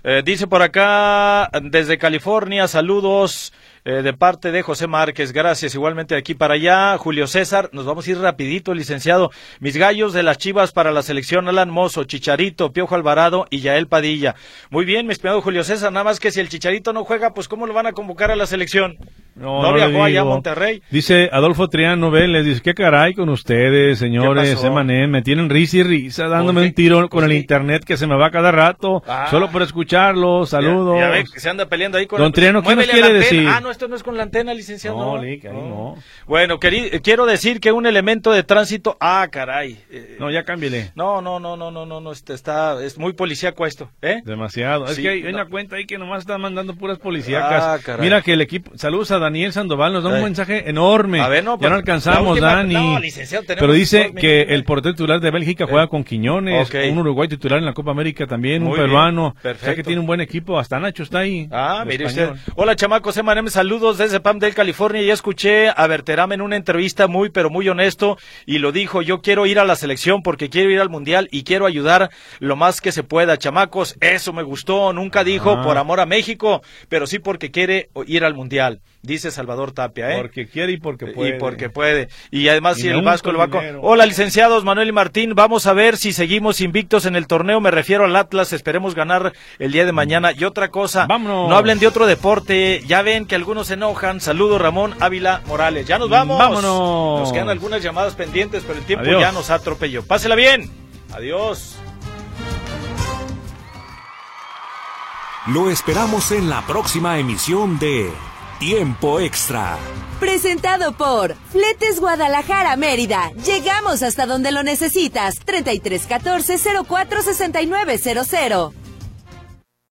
Dice por acá, desde California, saludos de parte de José Márquez, gracias, igualmente de aquí para allá. Julio César, nos vamos a ir rapidito, licenciado. Mis gallos de las Chivas para la selección: Alan Mozo, Chicharito, Piojo Alvarado y Yael Padilla. Muy bien, mi estimado Julio César, nada más que si el Chicharito no juega, pues ¿cómo lo van a convocar a la selección? No viajó allá a Monterrey. Dice Adolfo Triano Vélez, dice, qué caray con ustedes, señores, Emanem, me tienen risa y risa, dándome un tiro con el internet que se me va cada rato, solo por escucharlo, saludos. Ya ve que se anda peleando ahí con Don Triano, ¿qué nos quiere decir? No, esto no es con la antena, licenciado. No, Lick, ahí no. Bueno, quiero decir que un elemento de tránsito, caray. No, ya cámbiale. No, es muy policíaco esto, ¿eh? Demasiado. Sí, es que hay una cuenta ahí que nomás está mandando puras policíacas. Caray. Mira que el equipo, saludos a Daniel Sandoval, nos da un mensaje enorme. A ver, no, ya no alcanzamos, Dani. No, licenciado, pero dice que el portero titular de Bélgica juega con Quiñones, un uruguay titular en la Copa América también, muy un peruano. Perfecto. O sea que tiene un buen equipo, hasta Nacho está ahí. Mire usted. Hola, chamacos, Emanem, saludos desde Palmdale, California. Ya escuché a Berterame en una entrevista muy, pero muy honesto, y lo dijo: yo quiero ir a la selección porque quiero ir al Mundial y quiero ayudar lo más que se pueda, chamacos. Eso me gustó. Nunca dijo por amor a México, pero sí porque quiere ir al Mundial. Dice Salvador Tapia, Porque quiere y porque puede. Y porque puede. Y además si el Vasco lo va a... Hola, licenciados Manuel y Martín. Vamos a ver si seguimos invictos en el torneo. Me refiero al Atlas. Esperemos ganar el día de mañana. Y otra cosa, vámonos. No hablen de otro deporte. Ya ven que algunos se enojan. Saludos, Ramón Ávila Morales. Ya nos vamos. Vámonos. Nos quedan algunas llamadas pendientes, pero el tiempo ya nos atropelló. Pásela bien. Adiós. Lo esperamos en la próxima emisión de Tiempo Extra. Presentado por Fletes Guadalajara Mérida. Llegamos hasta donde lo necesitas. 3314-046900.